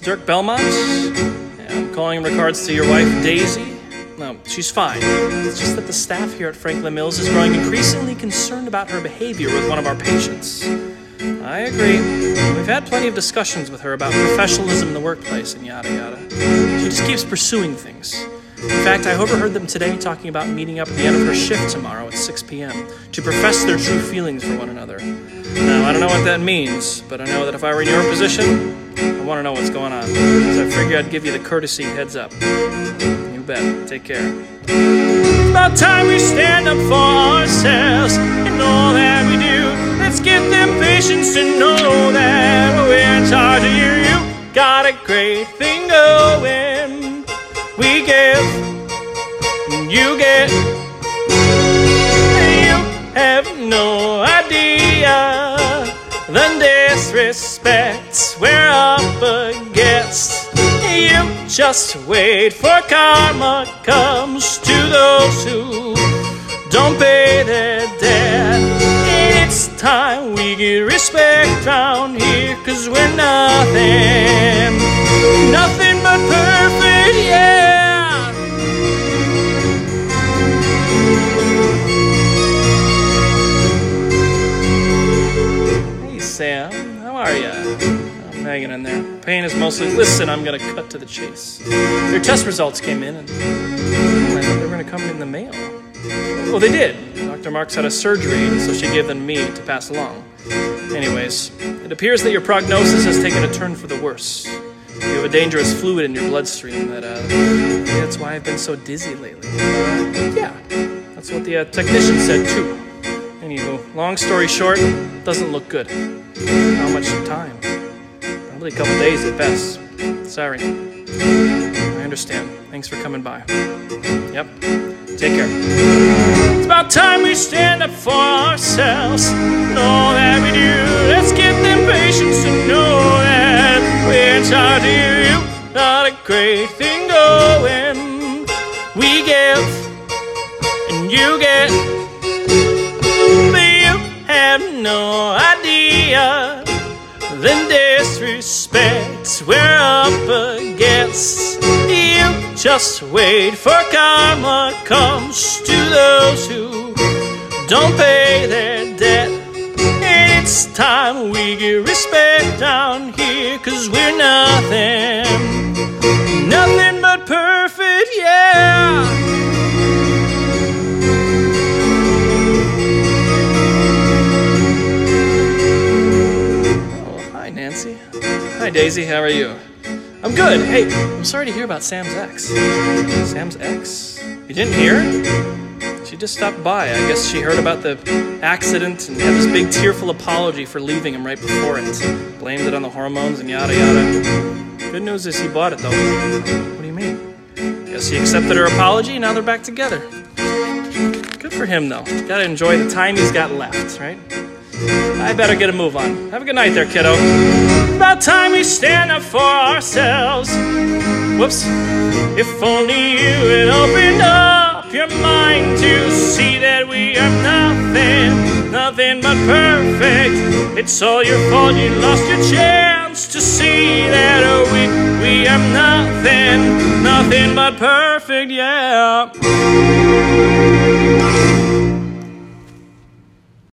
Dirk Belmont? Yeah, I'm calling in regards to your wife, Daisy. No, she's fine. It's just that the staff here at Franklin Mills is growing increasingly concerned about her behavior with one of our patients. I agree. We've had plenty of discussions with her about professionalism in the workplace and yada yada. She just keeps pursuing things. In fact, I overheard them today talking about meeting up at the end of her shift tomorrow at 6 p.m. to profess their true feelings for one another. Now, I don't know what that means, but I know that if I were in your position, I want to know what's going on. So I figured I'd give you the courtesy heads up. You bet. Take care. It's about time we stand up for ourselves and all that we do. Let's get them patients to know that we're in charge of you. You got a great thing going. We give, and you get. You have no idea the disrespect we're up against. You just wait for karma comes to those who don't pay their debt. It's time we get respect round here, 'cause we're nothing but perfect, yeah. Hey Sam, how are ya? I'm hanging in there. Pain is mostly, listen, I'm gonna cut to the chase. Your test results came in and I thought they were gonna come in the mail. Well, they did. Dr. Marks had a surgery, so she gave them to me to pass along. Anyways, it appears that your prognosis has taken a turn for the worse. You have a dangerous fluid in your bloodstream that's why I've been so dizzy lately. Yeah, that's what the technician said too. Anywho, long story short, doesn't look good. How much time? Probably a couple days at best. Sorry. I understand. Thanks for coming by. Yep. Take care. It's about time we stand up for ourselves and all that we do. Let's get them patients to know that we're in charge of you. Got a great thing going. We give and you get. But you have no idea the disrespect we're up against. You just wait for karma comes to those who don't pay their debt. And it's time we get respect down here, 'cause we're nothing but perfect, yeah. Oh, hi Nancy. Hi Daisy, how are you? I'm good. Hey, I'm sorry to hear about Sam's ex. Sam's ex? You didn't hear? She just stopped by. I guess she heard about the accident and had this big tearful apology for leaving him right before it. Blamed it on the hormones and yada yada. Good news is he bought it though. What do you mean? Guess he accepted her apology, now they're back together. Good for him though. Gotta enjoy the time he's got left, right? I better get a move on. Have a good night there, kiddo. About time we stand up for ourselves. Whoops. If only you had opened up your mind to see that we are nothing but perfect. It's all your fault, you lost your chance to see that we are nothing but perfect, yeah.